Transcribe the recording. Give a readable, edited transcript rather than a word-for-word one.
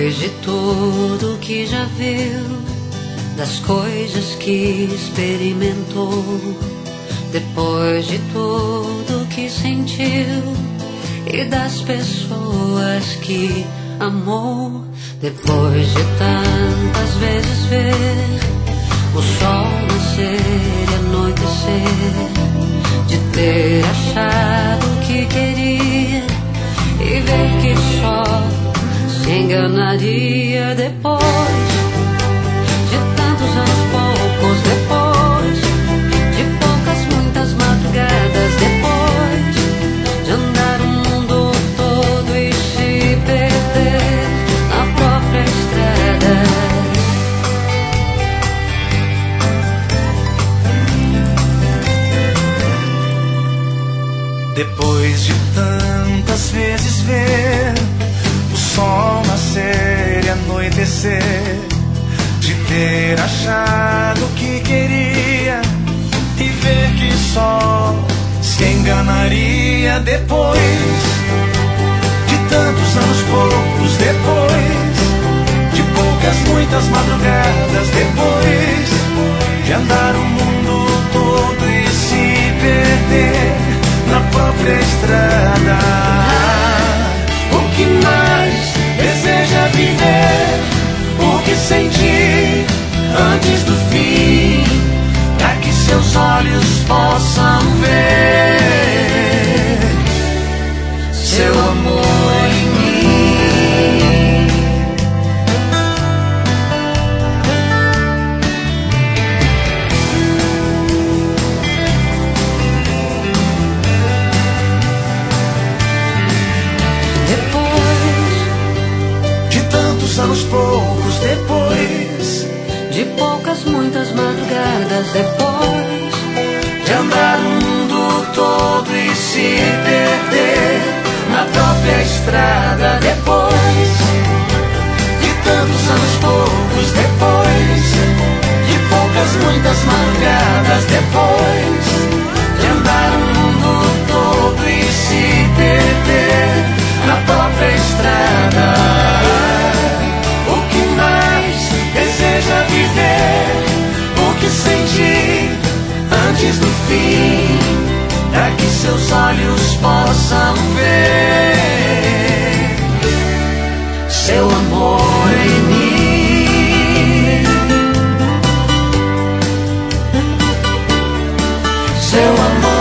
Depois de tudo que já viu, das coisas que experimentou, depois de tudo que sentiu e das pessoas que amou, depois de tantas vezes ver o sol nascer e anoitecer, de ter achado o que queria e ver que só se enganaria, depois de tantos anos, poucos depois, de poucas, muitas madrugadas, depois de andar o mundo todo e se perder na própria estrada. Depois de tantas vezes ver o sol nascer e anoitecer, de ter achado o que queria e ver que só se enganaria, depois de tantos anos, poucos depois, de poucas, muitas madrugadas, depois de andar o mundo todo e se perder na própria estrada. O que mais deseja viver, o que sentir antes do fim, para que seus olhos possam ver seu amor em mim. Anos poucos depois, de poucas, muitas madrugadas, depois de andar o mundo todo e se perder na própria estrada, depois de tantos anos, poucos depois, de poucas, muitas madrugadas, depois de andar o mundo todo e se perder na própria estrada. Deseja viver, o que sentir antes do fim, para que seus olhos possam ver seu amor em mim, seu amor.